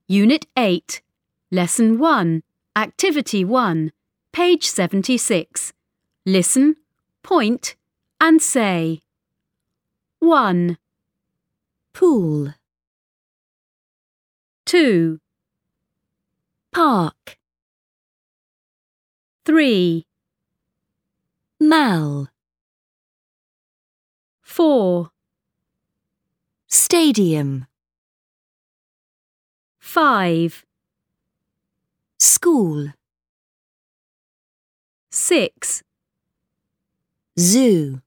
Unit 8, Lesson 1, Activity 1, page 76. Listen, point, and say. 1. Pool, 2, park, 3, mall, 4, stadium, 5, school, 6, zoo.